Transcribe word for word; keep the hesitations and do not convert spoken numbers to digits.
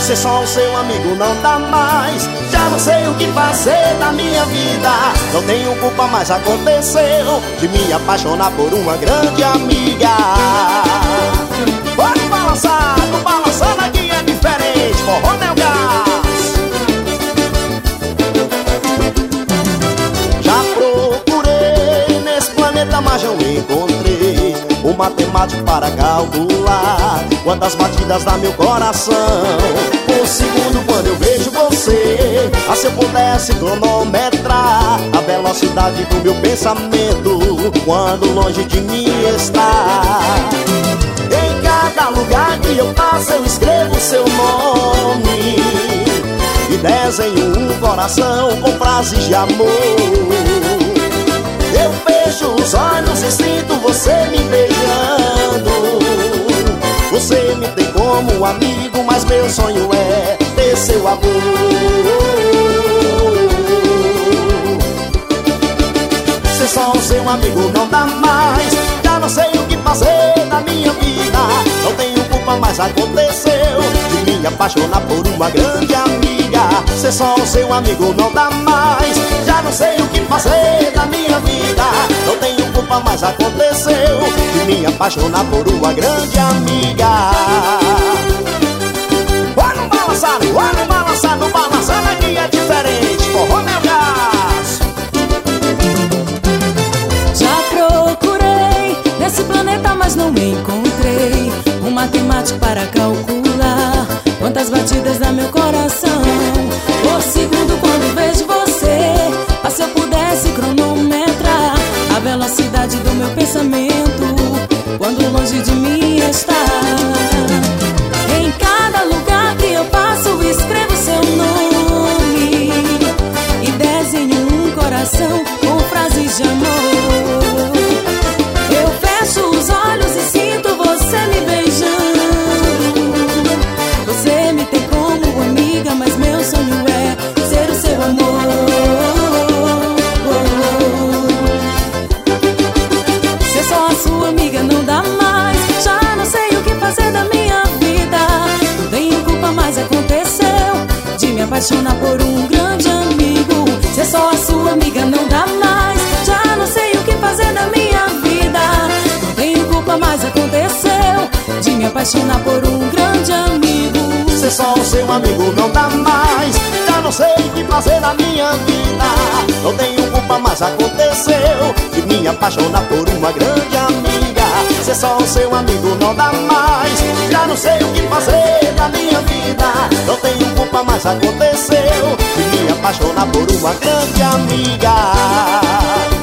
Ser só o seu amigo não dá mais. Já não sei o que fazer da minha vida. Não tenho culpa, mas aconteceu de me apaixonar por uma grande amiga. Pode balançar, tô balançando aqui é diferente. Forró Nel Gás. Já procurei nesse planeta, mas não encontrei um matemático para calcular quantas batidas dá meu coração por segundo quando eu vejo você. Ah, se eu pudesse cronometrar a velocidade do meu pensamento quando longe de mim está. Em cada lugar que eu passo eu escrevo seu nome e desenho um coração com frases de amor. Eu fecho os olhos e sinto você me beijando. Você me tem como amigo, mas meu sonho é ter seu amor. Ser só o seu amigo não dá mais. Já não sei o que fazer da minha vida. Não tenho culpa, mas aconteceu de me apaixonar por uma grande amiga. Ser só o seu amigo não dá mais. Já não sei o que fazer da minha vida. Não tenho culpa, mas aconteceu de me apaixonar por uma grande amiga. Vai no balançar, vai no balançar, no balançar aqui é diferente. Forró Nel Gás. Já procurei nesse planeta, mas não encontrei um matemático para calcular quantas batidas dá meu coração por segundo quando vejo você. Ah, se eu pudesse cronometrar a velocidade do meu pensamento quando longe de mim está. Em cada lugar que eu passo escrevo seu nome e desenho um coração com frases de amor. Eu fecho os olhos e sinto você me beijando. Você me tem como amiga, mas meu sonho é ser o seu amor. Ser só a sua amiga não dá mais. Já não sei o que fazer da minha vida. Não tenho culpa, mas aconteceu de me apaixonar por um grande amigo. Ser só a sua amiga não dá mais. Já não sei o que fazer da minha vida. Não tenho culpa, mas aconteceu de me apaixonar por um grande amigo. Ser só o seu amigo não dá mais. Já não sei o que fazer na minha vida. Não tenho culpa, mas aconteceu de me apaixonar por uma grande amiga. Ser só o seu amigo não dá mais. Já não sei o que fazer na minha vida. Não tenho culpa, mas aconteceu de me apaixonar por uma grande amiga.